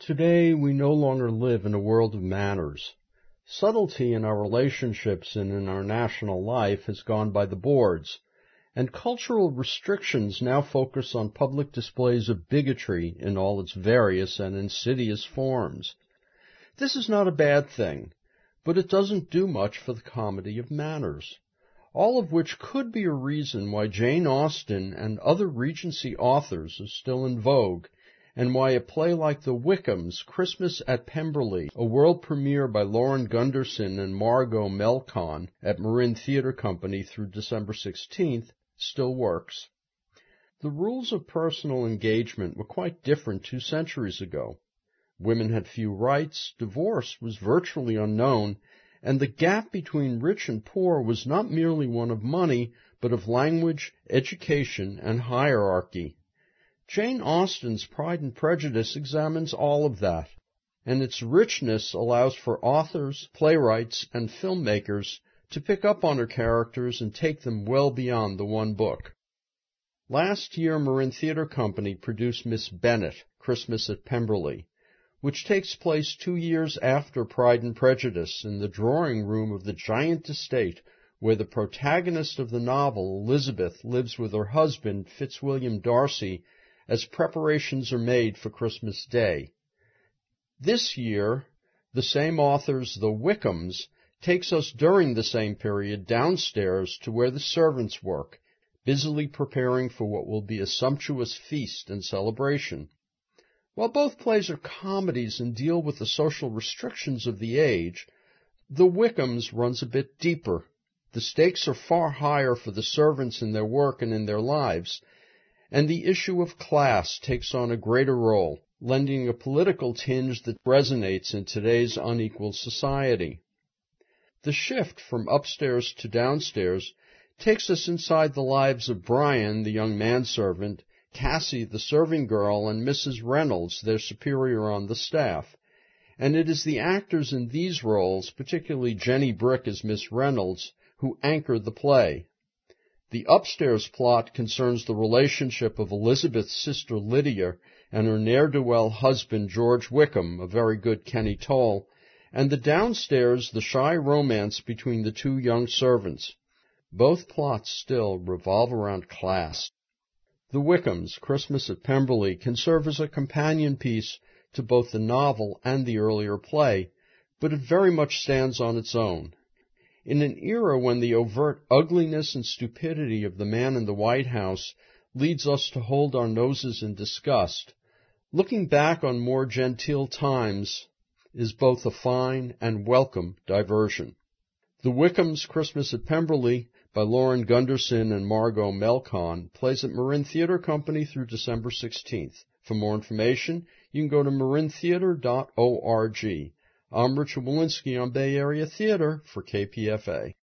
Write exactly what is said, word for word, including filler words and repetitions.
Today, we no longer live in a world of manners. Subtlety in our relationships and in our national life has gone by the boards, and cultural restrictions now focus on public displays of bigotry in all its various and insidious forms. This is not a bad thing, but it doesn't do much for the comedy of manners, all of which could be a reason why Jane Austen and other Regency authors are still in vogue, and why a play like The Wickhams' Christmas at Pemberley, a world premiere by Lauren Gunderson and Margot Melkon at Marin Theatre Company through December sixteenth, still works. The rules of personal engagement were quite different two centuries ago. Women had few rights, divorce was virtually unknown, and the gap between rich and poor was not merely one of money, but of language, education, and hierarchy. Jane Austen's Pride and Prejudice examines all of that, and its richness allows for authors, playwrights, and filmmakers to pick up on her characters and take them well beyond the one book. Last year, Marin Theatre Company produced Miss Bennet, Christmas at Pemberley, which takes place two years after Pride and Prejudice in the drawing room of the giant estate where the protagonist of the novel, Elizabeth, lives with her husband, Fitzwilliam Darcy, as preparations are made for Christmas Day. This year, the same author's The Wickhams takes us during the same period downstairs to where the servants work, busily preparing for what will be a sumptuous feast and celebration. While both plays are comedies and deal with the social restrictions of the age, The Wickhams runs a bit deeper. The stakes are far higher for the servants in their work and in their lives, and the issue of class takes on a greater role, lending a political tinge that resonates in today's unequal society. The shift from upstairs to downstairs takes us inside the lives of Brian, the young manservant, Cassie, the serving girl, and Missus Reynolds, their superior on the staff, and it is the actors in these roles, particularly Jenny Brick as Miss Reynolds, who anchor the play. The upstairs plot concerns the relationship of Elizabeth's sister Lydia and her ne'er-do-well husband George Wickham, a very good Kenny Toll, and the downstairs the shy romance between the two young servants. Both plots still revolve around class. The Wickhams' Christmas at Pemberley can serve as a companion piece to both the novel and the earlier play, but it very much stands on its own. In an era when the overt ugliness and stupidity of the man in the White House leads us to hold our noses in disgust, looking back on more genteel times is both a fine and welcome diversion. The Wickhams' Christmas at Pemberley by Lauren Gunderson and Margot Melkon plays at Marin Theatre Company through December sixteenth. For more information, you can go to marin theatre dot org. I'm Richard Walensky on Bay Area Theatre for K P F A.